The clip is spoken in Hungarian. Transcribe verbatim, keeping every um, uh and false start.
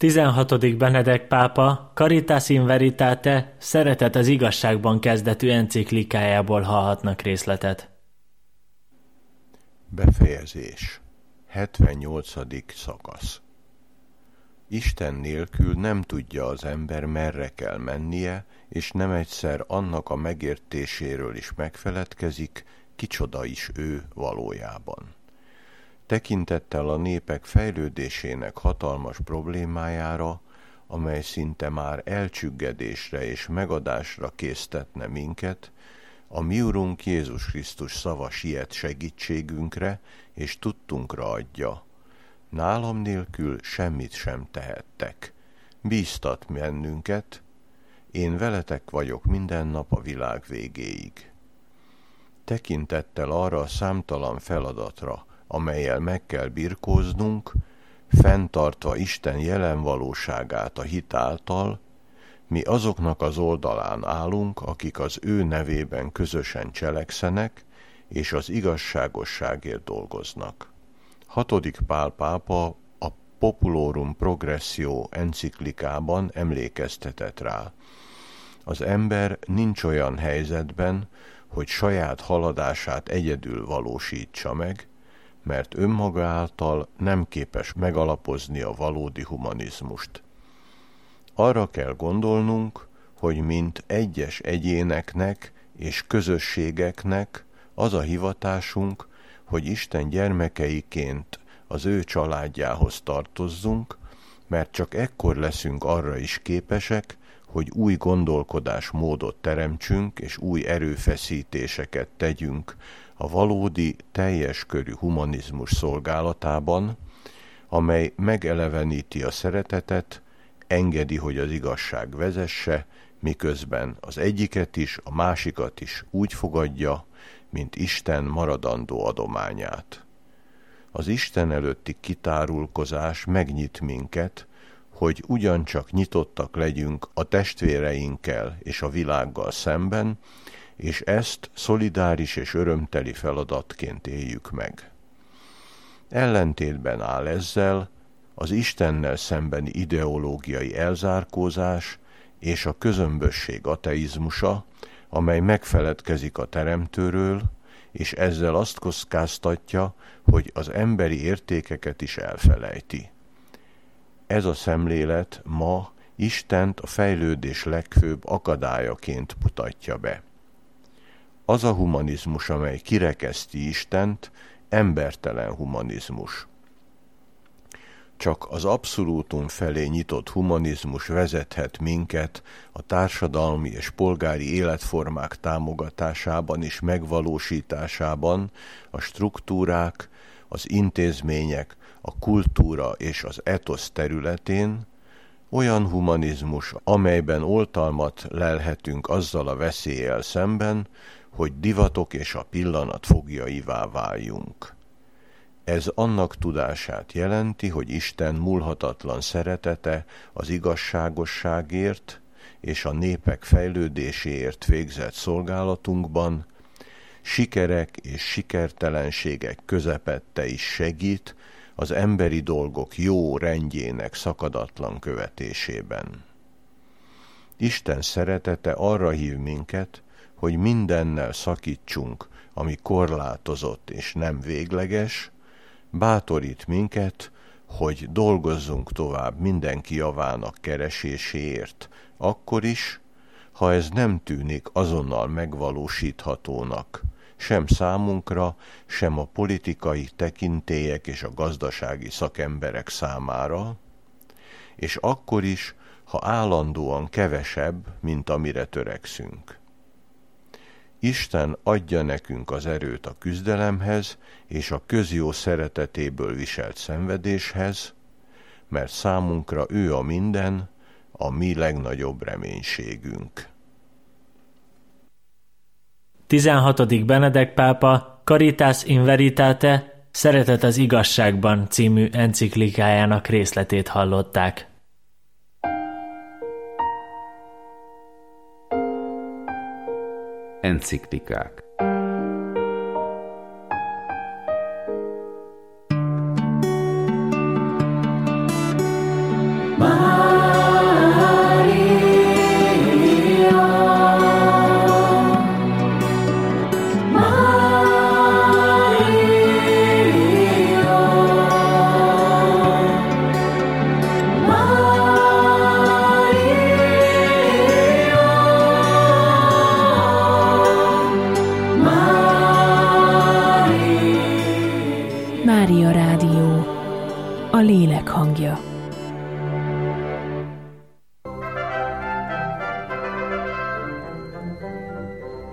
tizenhatodik Benedek pápa Caritas in Veritate, Szeretet az igazságban kezdetű enciklikájából hallhatnak részletet. Befejezés. hetvennyolcadik szakasz. Isten nélkül nem tudja az ember, merre kell mennie, és nem egyszer annak a megértéséről is megfeledkezik, kicsoda is ő valójában. Tekintettel a népek fejlődésének hatalmas problémájára, amely szinte már elcsüggedésre és megadásra késztetne minket, a mi Urunk Jézus Krisztus szava siet segítségünkre, és tudtunkra adja: nálam nélkül semmit sem tehettek. Bíztat bennünket, én veletek vagyok minden nap a világ végéig. Tekintettel arra a számtalan feladatra, amellyel meg kell birkóznunk, fenntartva Isten jelen valóságát a hit által, mi azoknak az oldalán állunk, akik az ő nevében közösen cselekszenek, és az igazságosságért dolgoznak. Hatodik Pál pápa a Populorum Progressio enciklikában emlékeztetett rá: az ember nincs olyan helyzetben, hogy saját haladását egyedül valósítsa meg, mert önmaga által nem képes megalapozni a valódi humanizmust. Arra kell gondolnunk, hogy mint egyes egyéneknek és közösségeknek az a hivatásunk, hogy Isten gyermekeiként az ő családjához tartozzunk, mert csak ekkor leszünk arra is képesek, hogy új gondolkodásmódot teremtsünk és új erőfeszítéseket tegyünk a valódi, teljes körű humanizmus szolgálatában, amely megeleveníti a szeretetet, engedi, hogy az igazság vezesse, miközben az egyiket is, a másikat is úgy fogadja, mint Isten maradandó adományát. Az Isten előtti kitárulkozás megnyit minket, hogy ugyancsak nyitottak legyünk a testvéreinkkel és a világgal szemben, és ezt szolidáris és örömteli feladatként éljük meg. Ellentétben áll ezzel az Istennel szembeni ideológiai elzárkózás és a közömbösség ateizmusa, amely megfeledkezik a Teremtőről, és ezzel azt kockáztatja, hogy az emberi értékeket is elfelejti. Ez a szemlélet ma Istent a fejlődés legfőbb akadályaként mutatja be. Az a humanizmus, amely kirekeszti Istent, embertelen humanizmus. Csak az abszolútum felé nyitott humanizmus vezethet minket a társadalmi és polgári életformák támogatásában és megvalósításában, a struktúrák, az intézmények, a kultúra és az etosz területén, olyan humanizmus, amelyben oltalmat lelhetünk azzal a veszéllyel szemben, hogy divatok és a pillanat foglyaivá váljunk. Ez annak tudását jelenti, hogy Isten múlhatatlan szeretete az igazságosságért és a népek fejlődéséért végzett szolgálatunkban, sikerek és sikertelenségek közepette is segít az emberi dolgok jó rendjének szakadatlan követésében. Isten szeretete arra hív minket, hogy mindennel szakítsunk, ami korlátozott és nem végleges, bátorít minket, hogy dolgozzunk tovább mindenki javának kereséséért, akkor is, ha ez nem tűnik azonnal megvalósíthatónak, sem számunkra, sem a politikai tekintélyek és a gazdasági szakemberek számára, és akkor is, ha állandóan kevesebb, mint amire törekszünk. Isten adja nekünk az erőt a küzdelemhez és a közjó szeretetéből viselt szenvedéshez, mert számunkra ő a minden, a mi legnagyobb reménységünk. tizenhatodik Benedek pápa Caritas in Veritate, Szeretet az igazságban című enciklikájának részletét hallották. Enciklikák. Mária Rádió, a lélek hangja.